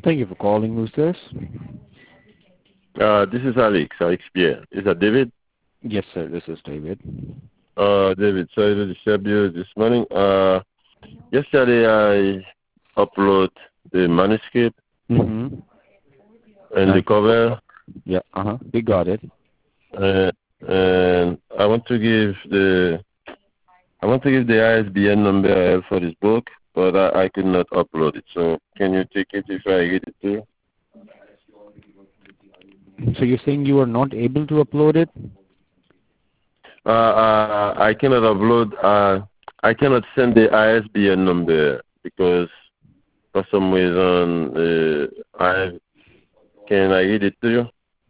Thank you for calling. Who's this? This is Alex Pierre. Is that David? Yes, sir. This is David. David, sorry to disturb you this morning. Yesterday I upload the manuscript Mm-hmm. and the cover, Yeah. We got it. and I want to give the ISBN number I have for this book, but I could not upload it. So can you take it if I read it to you? So you're saying you are not able to upload it? I cannot upload. I cannot send the ISBN number because for some reason can I read it to you?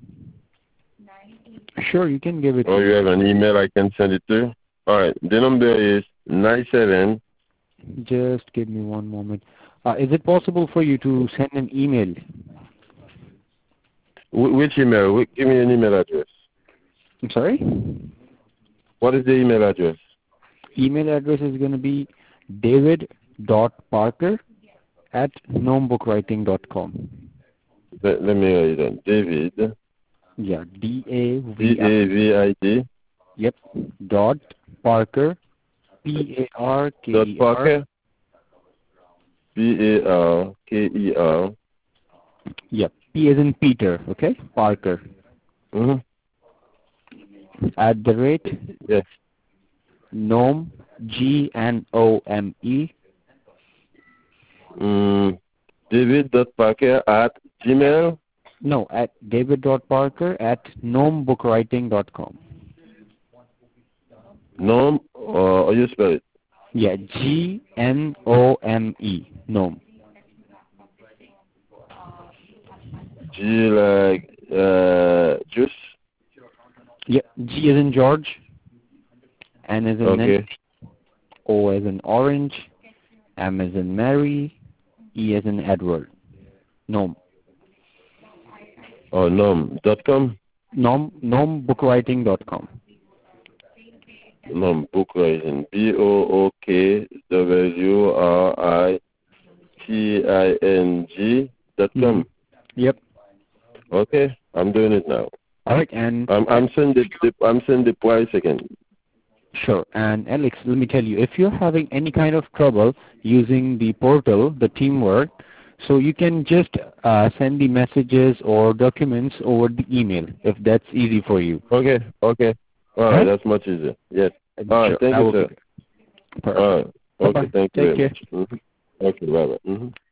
Sure, you can give it Or to you me. have an email I can send it to you? All right. The number is 97. Just give me one moment. Is it possible for you to send an email? Which email? Give me an email address. I'm sorry? What is the email address? Email address is going to be david.parker@gnomebookWriting.com. Let me write it down. David. Yeah, D-A-V-I. D-A-V-I-D. Yep. Dot Parker, P-A-R-K-E-R. Dot Parker. P-A-R-K-E-R. Yep. P as in Peter, okay? Parker. Mm-hmm. @ Yes. Gnome, G-N-O-M-E. David.Parker at Gmail. No, at david.parker@gnomebookWriting.com. Gnome, or you spell it? Yeah, G-N-O-M-E. Gnome. G like juice. Yeah, G as in George, N as in Okay. Nancy, O as in Orange, M as in Mary, E as in Edward. Gnome. Oh, gnome.com. GnomebookWriting.com. Gnome book writing. BOOKWRITING.com. Yep. Okay, I'm doing it now. All right, and I'm sending the price again. sure. And Alex, let me tell you, if you're having any kind of trouble using the portal, the teamwork, so you can just send the messages or documents over the email if that's easy for you. Okay. All right, that's much easier. Yes. All right, Sure. thank you, sir. Perfect. All right. Okay, Bye-bye. thank you Take very care. much. Okay, bye-bye.